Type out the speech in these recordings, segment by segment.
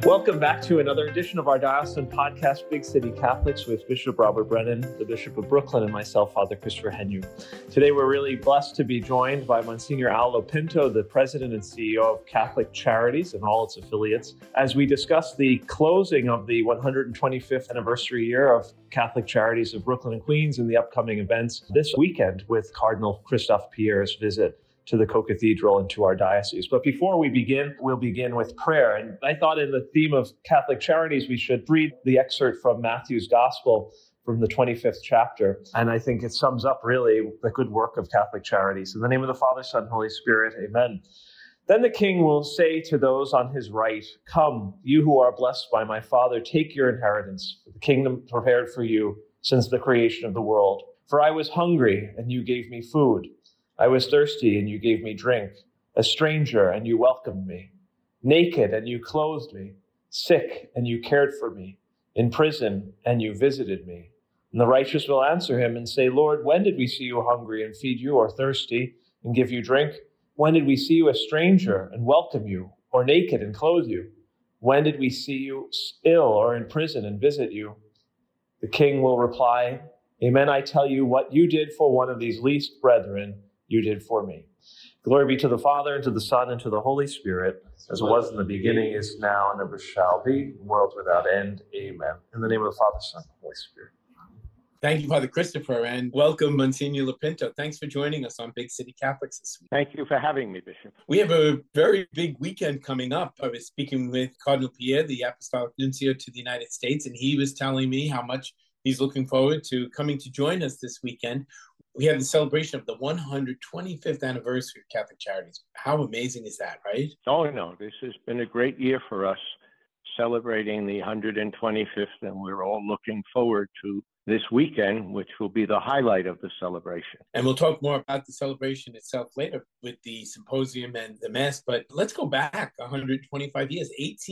Welcome back to another edition of our diocesan podcast, Big City Catholics, with Bishop Robert Brennan, the Bishop of Brooklyn, and myself, Father Christopher Heanue. Today, we're really blessed to be joined by Monsignor Al Lopinto, the President and CEO of Catholic Charities and all its affiliates, as we discuss the closing of the 125th anniversary year of Catholic Charities of Brooklyn and Queens and the upcoming events this weekend with Cardinal Christophe Pierre's visit to the co-cathedral and to our diocese. But before we begin, we'll begin with prayer. And I thought in the theme of Catholic Charities, we should read the excerpt from Matthew's Gospel from the 25th chapter. And I think it sums up really the good work of Catholic Charities. In the name of the Father, Son, and Holy Spirit, amen. Then the King will say to those on his right, "Come, you who are blessed by my Father, take your inheritance, the kingdom prepared for you since the creation of the world. For I was hungry, and you gave me food. I was thirsty, and you gave me drink, a stranger, and you welcomed me, naked, and you clothed me, sick, and you cared for me, in prison, and you visited me." And the righteous will answer him and say, "Lord, when did we see you hungry and feed you, or thirsty and give you drink? When did we see you a stranger and welcome you, or naked and clothe you? When did we see you ill or in prison and visit you?" The King will reply, "Amen, I tell you, what you did for one of these least brethren, you did for me." Glory be to the Father, and to the Son, and to the Holy Spirit, as it was in the beginning, is now, and ever shall be, world without end. Amen. In the name of the Father, Son, and Holy Spirit. Thank you, Father Christopher, and welcome, Monsignor Lopinto. Thanks for joining us on Big City Catholics this week. Thank you for having me, Bishop. We have a very big weekend coming up. I was speaking with Cardinal Pierre, the Apostolic Nuncio to the United States, and he was telling me how much he's looking forward to coming to join us this weekend. We have the celebration of the 125th anniversary of Catholic Charities. How amazing is that, right? Oh, no, this has been a great year for us, celebrating the 125th, and we're all looking forward to this weekend, which will be the highlight of the celebration. And we'll talk more about the celebration itself later with the symposium and the Mass, but let's go back 125 years,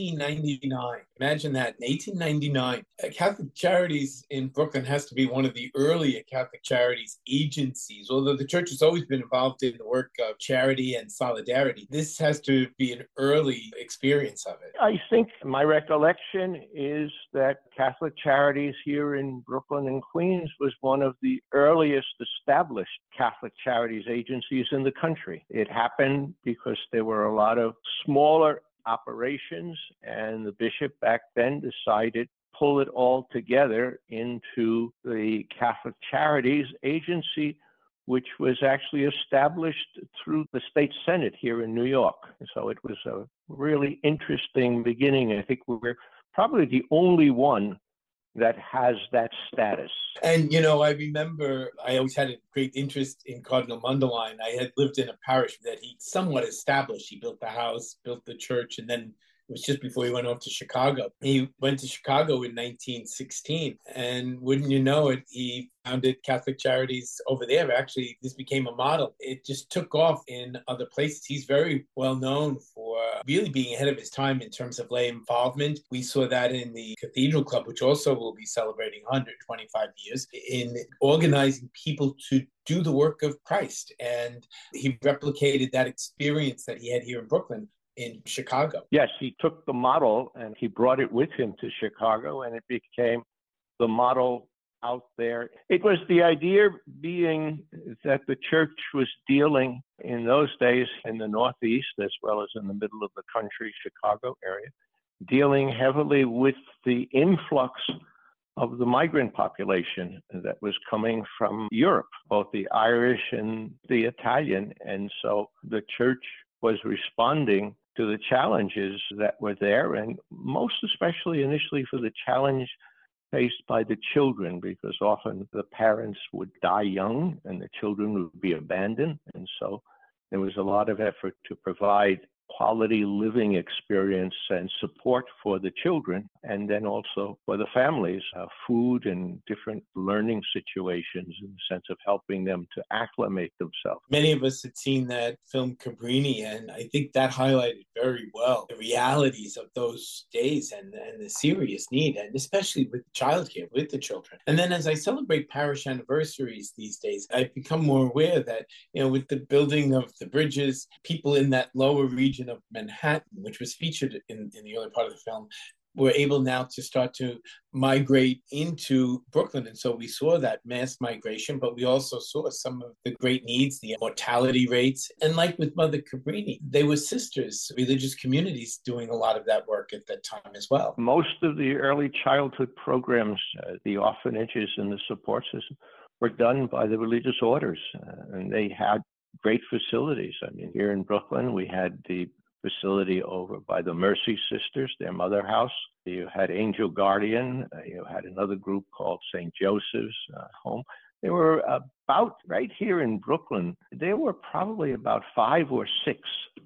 1899. Imagine that, in 1899. Catholic Charities in Brooklyn has to be one of the earlier Catholic Charities agencies, although the Church has always been involved in the work of charity and solidarity. This has to be an early experience of it. I think my recollection is that Catholic Charities here in Brooklyn and Queens was one of the earliest established Catholic Charities agencies in the country. It happened because there were a lot of smaller operations, and the bishop back then decided to pull it all together into the Catholic Charities Agency, which was actually established through the state senate here in New York. So it was a really interesting beginning. I think we were probably the only one that has that status. And, you know, I remember I always had a great interest in Cardinal Mundelein. I had lived in a parish that he somewhat established. He built the house, built the church, and then it was just before he went off to Chicago. He went to Chicago in 1916, and wouldn't you know it, he founded Catholic Charities over there. Actually, this became a model. It just took off in other places. He's very well known for really being ahead of his time in terms of lay involvement. We saw that in the Cathedral Club, which also will be celebrating 125 years, in organizing people to do the work of Christ. And he replicated that experience that he had here in Brooklyn in Chicago. Yes, he took the model and he brought it with him to Chicago, and it became the model out there. It was the idea being that the church was dealing in those days in the Northeast as well as in the middle of the country, Chicago area, dealing heavily with the influx of the migrant population that was coming from Europe, both the Irish and the Italian. And so the church was responding to the challenges that were there, and most especially initially for the challenge faced by the children, because often the parents would die young and the children would be abandoned. And so there was a lot of effort to provide quality living experience and support for the children, and then also for the families, food and different learning situations in the sense of helping them to acclimate themselves. Many of us had seen that film Cabrini, and I think that highlighted very well the realities of those days and the serious need, and especially with childcare, with the children. And then as I celebrate parish anniversaries these days, I've become more aware that, you know, with the building of the bridges, people in that lower region region of Manhattan, which was featured in the early part of the film, were able now to start to migrate into Brooklyn. And so we saw that mass migration, but we also saw some of the great needs, the mortality rates. And like with Mother Cabrini, they were sisters, religious communities doing a lot of that work at that time as well. Most of the early childhood programs, the orphanages and the support system, were done by the religious orders, and they had great facilities. I mean, here in Brooklyn, we had the facility over by the Mercy Sisters, their mother house. You had Angel Guardian. You had another group called St. Joseph's Home. There were about, right here in Brooklyn, there were probably about 5 or 6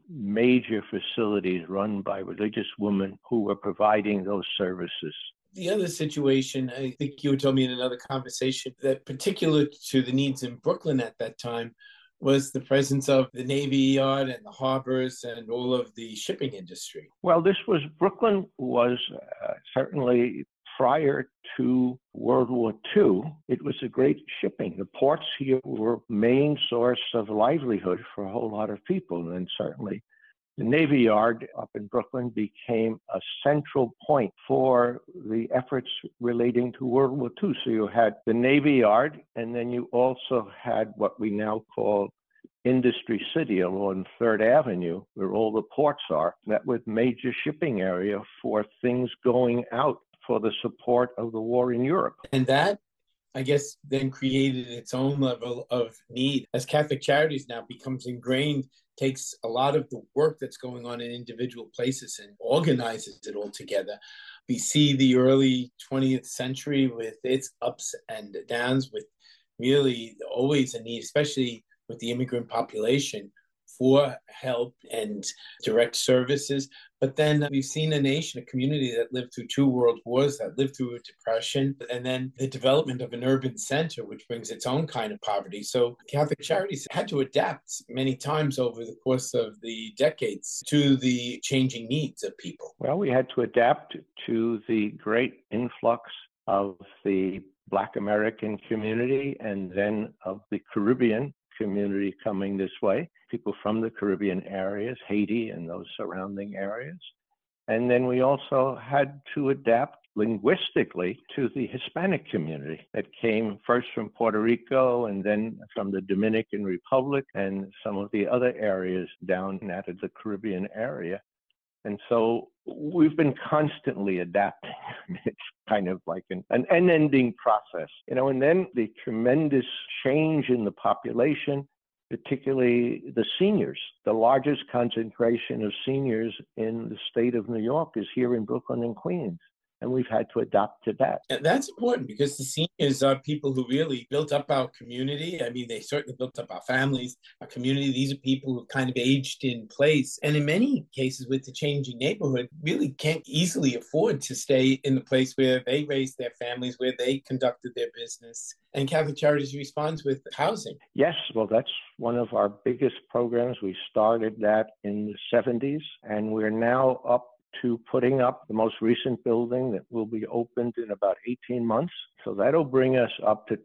major facilities run by religious women who were providing those services. The other situation, I think you told me in another conversation, that particular to the needs in Brooklyn at that time was the presence of the Navy Yard and the harbors and all of the shipping industry. Well, Brooklyn was certainly prior to World War II, it was a great shipping. The ports here were main source of livelihood for a whole lot of people, and certainly the Navy Yard up in Brooklyn became a central point for the efforts relating to World War II. So you had the Navy Yard, and then you also had what we now call Industry City along 3rd Avenue, where all the ports are. That was major shipping area for things going out for the support of the war in Europe. And that, I guess, then created its own level of need. As Catholic Charities now becomes ingrained, takes a lot of the work that's going on in individual places and organizes it all together. We see the early 20th century with its ups and downs, with really always a need, especially with the immigrant population, for help and direct services. But then we've seen a nation, a community that lived through 2 world wars, that lived through a depression, and then the development of an urban center, which brings its own kind of poverty. So Catholic Charities had to adapt many times over the course of the decades to the changing needs of people. Well, we had to adapt to the great influx of the Black American community and then of the Caribbean community coming this way, people from the Caribbean areas, Haiti and those surrounding areas. And then we also had to adapt linguistically to the Hispanic community that came first from Puerto Rico and then from the Dominican Republic and some of the other areas down out of the Caribbean area. And so we've been constantly adapting. It's kind of like an unending process, and then the tremendous change in the population, particularly the seniors. The largest concentration of seniors in the state of New York is here in Brooklyn and Queens. And we've had to adapt to that. And that's important because the seniors are people who really built up our community. I mean, they certainly built up our families, our community. These are people who kind of aged in place. And in many cases with the changing neighborhood, really can't easily afford to stay in the place where they raised their families, where they conducted their business. And Catholic Charities responds with housing. Yes, well, that's one of our biggest programs. We started that in the 70s, and we're now up to putting up the most recent building that will be opened in about 18 months. So that'll bring us up to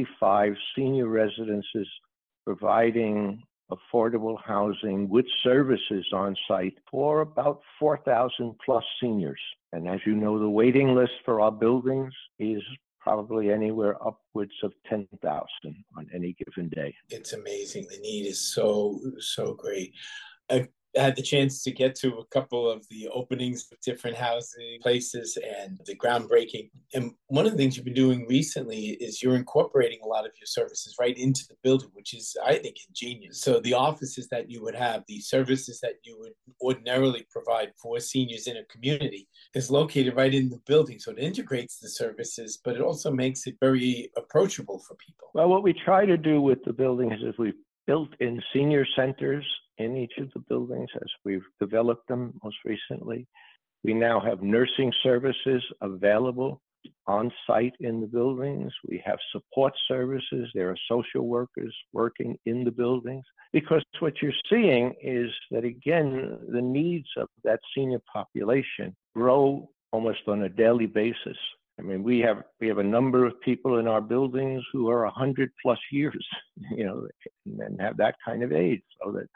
25 senior residences providing affordable housing with services on site for about 4,000 plus seniors. And as you know, the waiting list for our buildings is probably anywhere upwards of 10,000 on any given day. It's amazing. The need is so great. I had the chance to get to a couple of the openings of different housing places and the groundbreaking. And one of the things you've been doing recently is you're incorporating a lot of your services right into the building, which is, I think, ingenious. So the offices that you would have, the services that you would ordinarily provide for seniors in a community is located right in the building. So it integrates the services, but it also makes it very approachable for people. Well, what we try to do with the building is we've built in senior centers in each of the buildings as we've developed them most recently. We now have nursing services available on site in the buildings. We have support services. There are social workers working in the buildings, because what you're seeing is that, again, the needs of that senior population grow almost on a daily basis. I mean, we have a number of people in our buildings who are 100 plus years, and have that kind of age. So that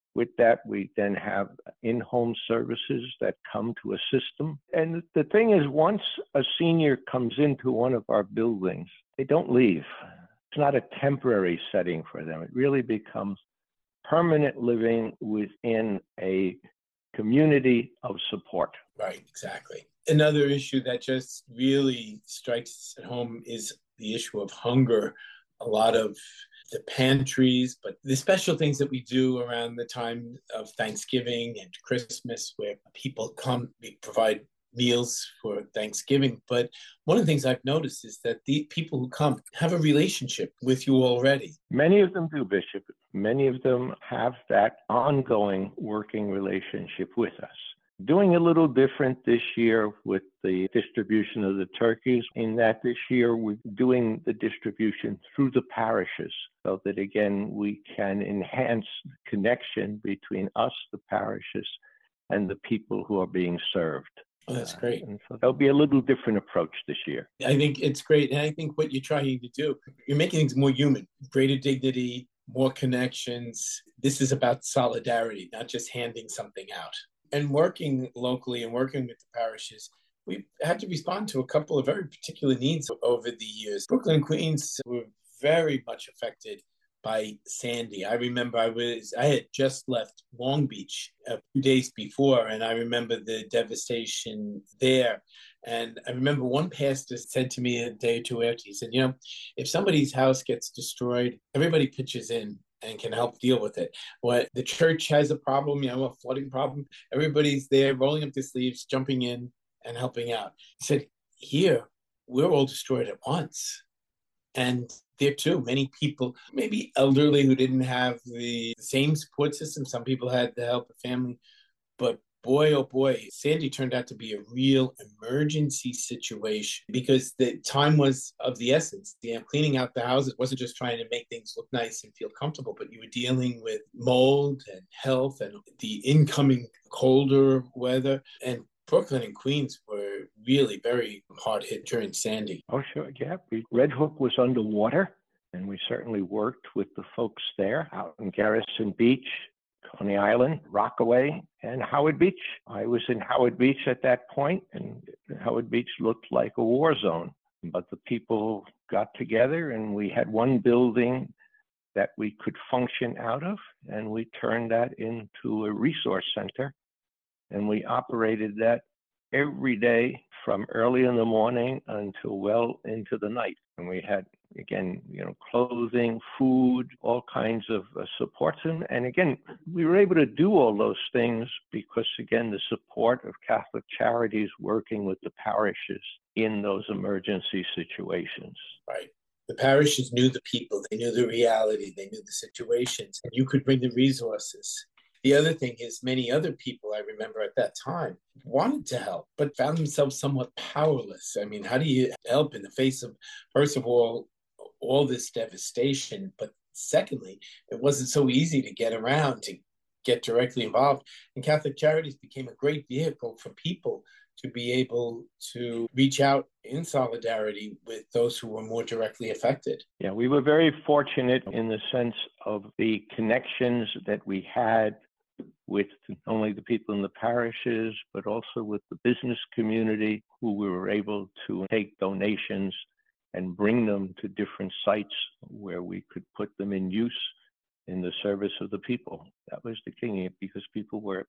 With that, we then have in-home services that come to assist them. And the thing is, once a senior comes into one of our buildings, they don't leave. It's not a temporary setting for them. It really becomes permanent living within a community of support. Right, exactly. Another issue that just really strikes at home is the issue of hunger. A lot of the pantries, but the special things that we do around the time of Thanksgiving and Christmas, where people come, we provide meals for Thanksgiving. But one of the things I've noticed is that the people who come have a relationship with you already. Many of them do, Bishop. Many of them have that ongoing working relationship with us. Doing a little different this year with the distribution of the turkeys, in that this year we're doing the distribution through the parishes so that, again, we can enhance the connection between us, the parishes, and the people who are being served. Oh, that's great. And so there'll be a little different approach this year. I think it's great. And I think what you're trying to do, you're making things more human, greater dignity, more connections. This is about solidarity, not just handing something out. And working locally and working with the parishes, we've had to respond to a couple of very particular needs over the years. Brooklyn and Queens were very much affected by Sandy. I remember I had just left Long Beach a few days before, and I remember the devastation there. And I remember one pastor said to me a day or two after, he said, if somebody's house gets destroyed, everybody pitches in and can help deal with it. When the church has a problem, a flooding problem, everybody's there rolling up their sleeves, jumping in and helping out. He said, here, we're all destroyed at once. And there too, many people, maybe elderly, who didn't have the same support system. Some people had the help of family, but boy, oh boy, Sandy turned out to be a real emergency situation because the time was of the essence. Cleaning out the houses wasn't just trying to make things look nice and feel comfortable, but you were dealing with mold and health and the incoming colder weather. And Brooklyn and Queens were really very hard hit during Sandy. Oh, sure. Yeah. Red Hook was underwater, and we certainly worked with the folks there out in Garrison Beach, Coney Island, Rockaway, and Howard Beach. I was in Howard Beach at that point, and Howard Beach looked like a war zone. But the people got together, and we had one building that we could function out of, and we turned that into a resource center. And we operated that every day from early in the morning until well into the night. And we had, again, clothing, food, all kinds of supports. And again, we were able to do all those things because, again, the support of Catholic Charities working with the parishes in those emergency situations. Right. The parishes knew the people, they knew the reality, they knew the situations, and you could bring the resources. The other thing is many other people I remember at that time wanted to help, but found themselves somewhat powerless. I mean, how do you help in the face of, first of all this devastation, but secondly, it wasn't so easy to get around, to get directly involved. And Catholic Charities became a great vehicle for people to be able to reach out in solidarity with those who were more directly affected. Yeah, we were very fortunate in the sense of the connections that we had with not only the people in the parishes, but also with the business community, who we were able to take donations and bring them to different sites where we could put them in use in the service of the people. That was the key, because people were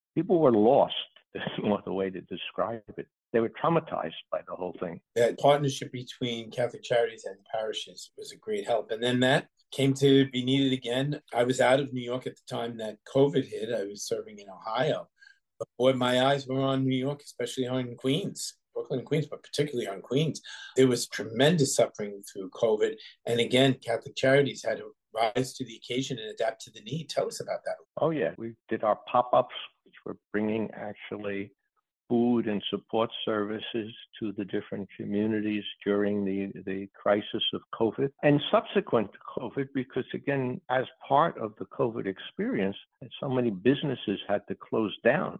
lost. There's no other way to describe it. They were traumatized by the whole thing. That partnership between Catholic Charities and the parishes was a great help. And then that came to be needed again. I was out of New York at the time that COVID hit. I was serving in Ohio. But boy, my eyes were on New York, especially on Queens, Brooklyn and Queens, but particularly on Queens. There was tremendous suffering through COVID. And again, Catholic Charities had to rise to the occasion and adapt to the need. Tell us about that. Oh, yeah. We did our pop-ups, which were bringing actually food and support services to the different communities during the crisis of COVID and subsequent to COVID, because again, as part of the COVID experience, so many businesses had to close down.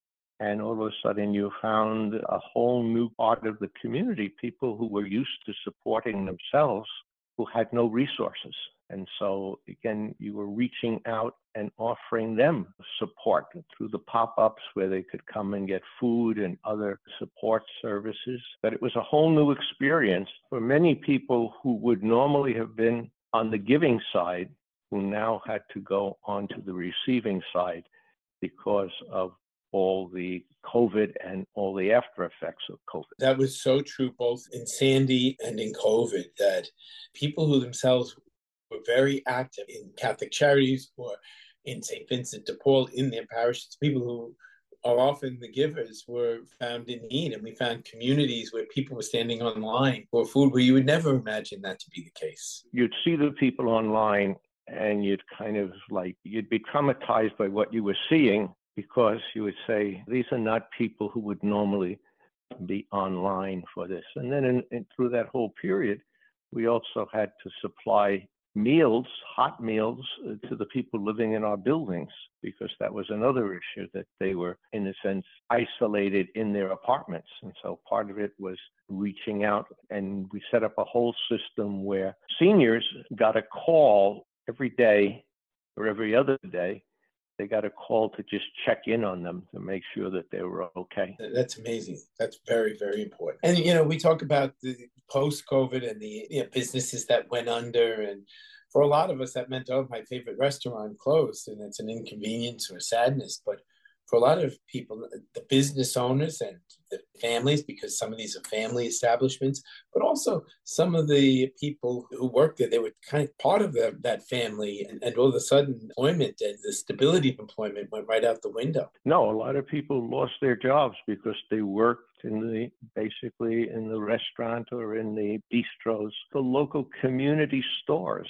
And all of a sudden you found a whole new part of the community, people who were used to supporting themselves, who had no resources. And so, again, you were reaching out and offering them support through the pop-ups where they could come and get food and other support services. But it was a whole new experience for many people who would normally have been on the giving side, who now had to go onto the receiving side because of all the COVID and all the after effects of COVID. That was so true both in Sandy and in COVID, that people who themselves were very active in Catholic Charities or in St. Vincent de Paul in their parishes, people who are often the givers, were found in need. And we found communities where people were standing online for food where you would never imagine that to be the case. You'd see the people online and you'd be traumatized by what you were seeing, because you would say, these are not people who would normally be online for this. And then through that whole period, we also had to supply meals, hot meals, to the people living in our buildings, because that was another issue, that they were, in a sense, isolated in their apartments. And so part of it was reaching out, and we set up a whole system where seniors got a call every day or every other day. They got a call to just check in on them to make sure that they were okay. That's amazing. That's very, very important. And, we talk about the post-COVID and the businesses that went under. And for a lot of us, that meant, my favorite restaurant closed. And it's an inconvenience or sadness. But for a lot of people, the business owners and the families, because some of these are family establishments, but also some of the people who work there, they were kind of part of that family. And all of a sudden, employment and the stability of employment went right out the window. No, a lot of people lost their jobs because they worked basically in the restaurant or in the bistros, the local community stores.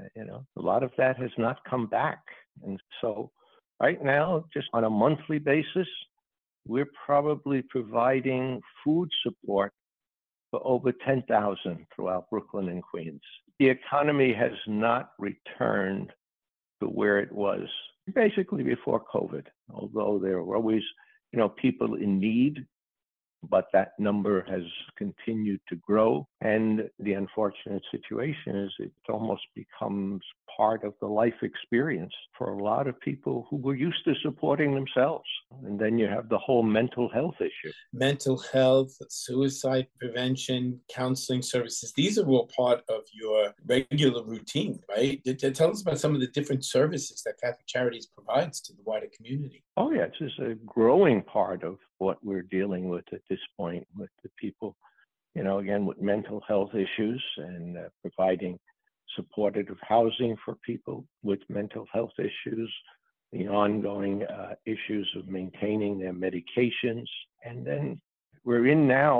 A lot of that has not come back. And so right now, just on a monthly basis, we're probably providing food support for over 10,000 throughout Brooklyn and Queens. The economy has not returned to where it was basically before COVID, although there were always, people in need, but that number has continued to grow. And the unfortunate situation is it almost becomes part of the life experience for a lot of people who were used to supporting themselves. And then you have the whole mental health issue. Mental health, suicide prevention, counseling services, these are all part of your regular routine, right? Tell us about some of the different services that Catholic Charities provides to the wider community. Oh, yeah, it's just a growing part of what we're dealing with at this point with the people, again, with mental health issues and providing supportive housing for people with mental health issues, the ongoing issues of maintaining their medications. And then we're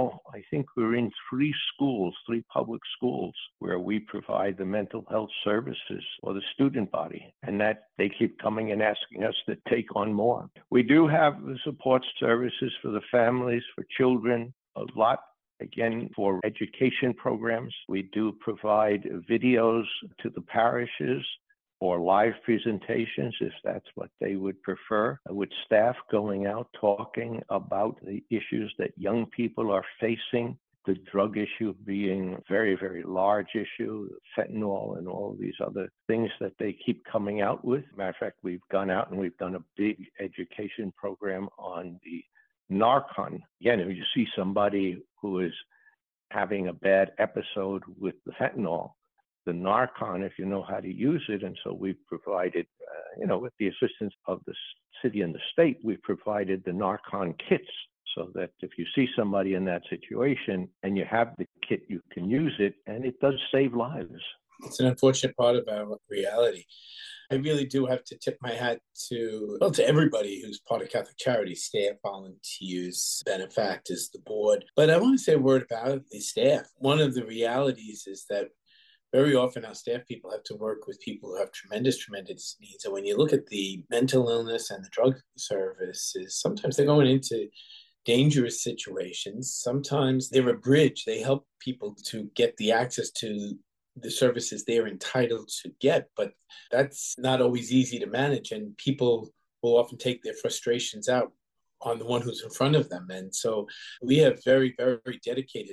in 3 public schools where we provide the mental health services for the student body, and that they keep coming and asking us to take on more. We do have the support services for the families, for children, a lot, again, for education programs. We do provide videos to the parishes or live presentations, if that's what they would prefer, with staff going out talking about the issues that young people are facing, the drug issue being a very, very large issue, fentanyl and all these other things that they keep coming out with. Matter of fact, we've gone out and we've done a big education program on the Narcan. Again, if you see somebody who is having a bad episode with the fentanyl, the Narcan, if you know how to use it. And so we've provided, with the assistance of the city and the state, we've provided the Narcan kits so that if you see somebody in that situation and you have the kit, you can use it, and it does save lives. It's an unfortunate part of our reality. I really do have to tip my hat to everybody who's part of Catholic Charities, staff, volunteers, benefactors, the board. But I want to say a word about the staff. One of the realities is that very often our staff people have to work with people who have tremendous needs. And when you look at the mental illness and the drug services, sometimes they're going into dangerous situations. Sometimes they're a bridge. They help people to get the access to the services they're entitled to get, but that's not always easy to manage. And people will often take their frustrations out on the one who's in front of them. And so we have very, very dedicated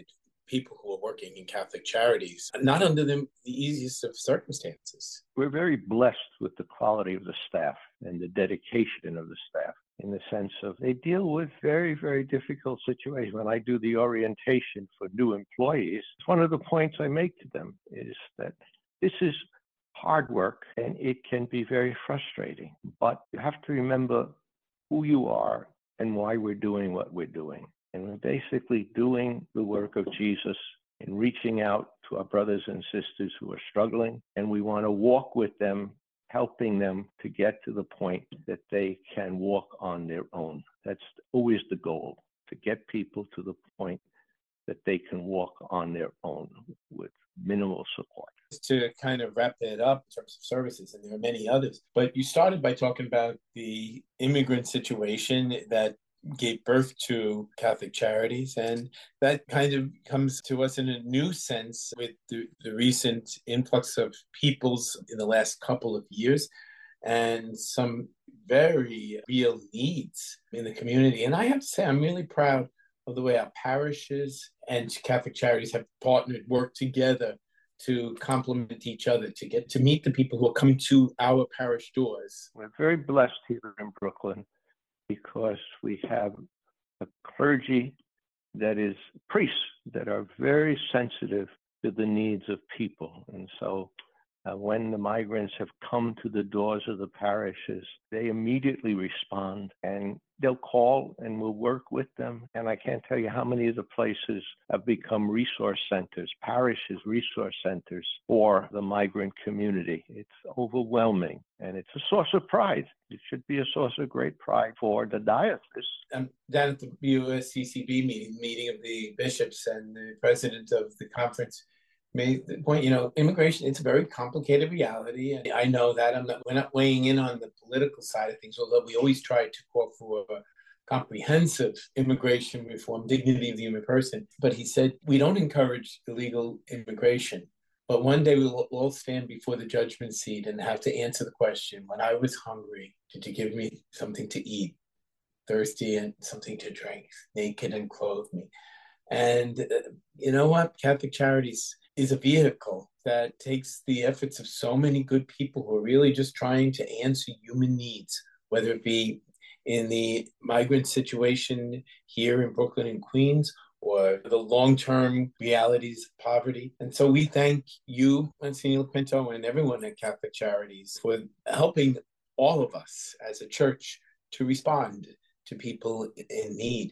people who are working in Catholic Charities, not under the easiest of circumstances. We're very blessed with the quality of the staff and the dedication of the staff, in the sense of they deal with very, very difficult situations. When I do the orientation for new employees, one of the points I make to them is that this is hard work and it can be very frustrating, but you have to remember who you are and why we're doing what we're doing. And we're basically doing the work of Jesus and reaching out to our brothers and sisters who are struggling. And we want to walk with them, helping them to get to the point that they can walk on their own. That's always the goal, to get people to the point that they can walk on their own with minimal support. To kind of wrap it up in terms of services, and there are many others, but you started by talking about the immigrant situation that gave birth to Catholic Charities, and that kind of comes to us in a new sense with the recent influx of peoples in the last couple of years and some very real needs in the community. And I have to say, I'm really proud of the way our parishes and Catholic Charities have partnered, worked together to complement each other, to get to meet the people who are coming to our parish doors. We're very blessed here in Brooklyn because we have a clergy that is priests that are very sensitive to the needs of people. And so when the migrants have come to the doors of the parishes, they immediately respond and they'll call and we'll work with them. And I can't tell you how many of the places have become resource centers, parishes, resource centers for the migrant community. It's overwhelming and it's a source of pride. It should be a source of great pride for the diocese. I'm down at the USCCB meeting of the bishops, and the president of the conference made the point, immigration, it's a very complicated reality. And I know that we're not weighing in on the political side of things, although we always try to call for comprehensive immigration reform, dignity of the human person. But he said, we don't encourage illegal immigration, but one day we will all stand before the judgment seat and have to answer the question, when I was hungry, did you give me something to eat? Thirsty and something to drink, naked and clothe me? And you know what? Catholic Charities is a vehicle that takes the efforts of so many good people who are really just trying to answer human needs, whether it be in the migrant situation here in Brooklyn and Queens, or the long-term realities of poverty. And so we thank you, Monsignor Pinto, and everyone at Catholic Charities for helping all of us as a church to respond to people in need.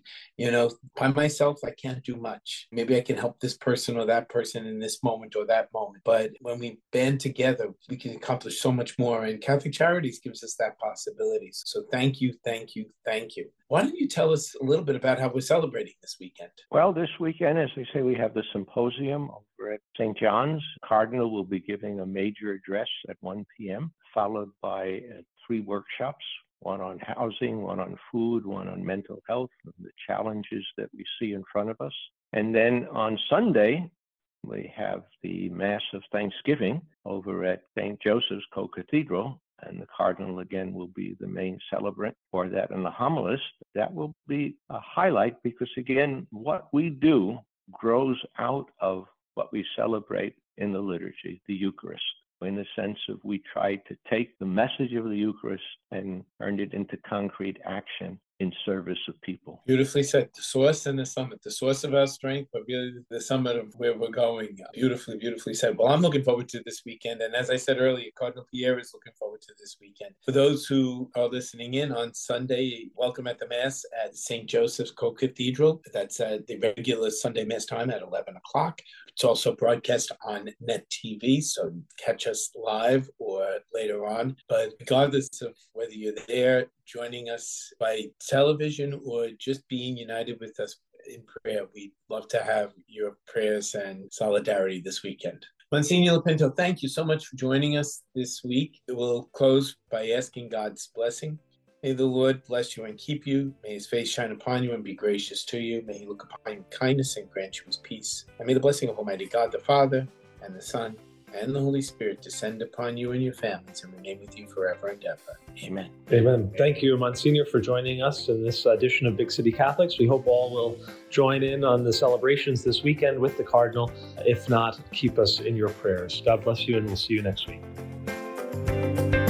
By myself, I can't do much. Maybe I can help this person or that person in this moment or that moment. But when we band together, we can accomplish so much more. And Catholic Charities gives us that possibility. So thank you, thank you, thank you. Why don't you tell us a little bit about how we're celebrating this weekend? Well, this weekend, as they say, we have the symposium over at St. John's. Cardinal will be giving a major address at 1 p.m., followed by 3 workshops. One on housing, one on food, one on mental health, and the challenges that we see in front of us. And then on Sunday, we have the Mass of Thanksgiving over at St. Joseph's Co-Cathedral, and the Cardinal again will be the main celebrant for that. And the homilist, that will be a highlight because again, what we do grows out of what we celebrate in the liturgy, the Eucharist. In the sense of we try to take the message of the Eucharist and turn it into concrete action in service of people. Beautifully said. The source and the summit, the source of our strength, but really the summit of where we're going. Beautifully, beautifully said. Well, I'm looking forward to this weekend. And as I said earlier, Cardinal Pierre is looking forward to this weekend. For those who are listening in on Sunday, welcome at the Mass at St. Joseph's Co-Cathedral. That's at the regular Sunday Mass time at 11 o'clock. It's also broadcast on Net TV, so catch us live or later on. But regardless of whether you're there, joining us by television or just being united with us in prayer, we'd love to have your prayers and solidarity this weekend. Monsignor Pinto, thank you so much for joining us this week. We'll close by asking God's blessing. May the Lord bless you and keep you. May his face shine upon you and be gracious to you. May he look upon you with kindness and grant you his peace. And may the blessing of Almighty God, the Father, and the Son, and the Holy Spirit descend upon you and your families and remain with you forever and ever. Amen. Amen. Thank you, Monsignor, for joining us in this edition of Big City Catholics. We hope all will join in on the celebrations this weekend with the Cardinal. If not, keep us in your prayers. God bless you, and we'll see you next week.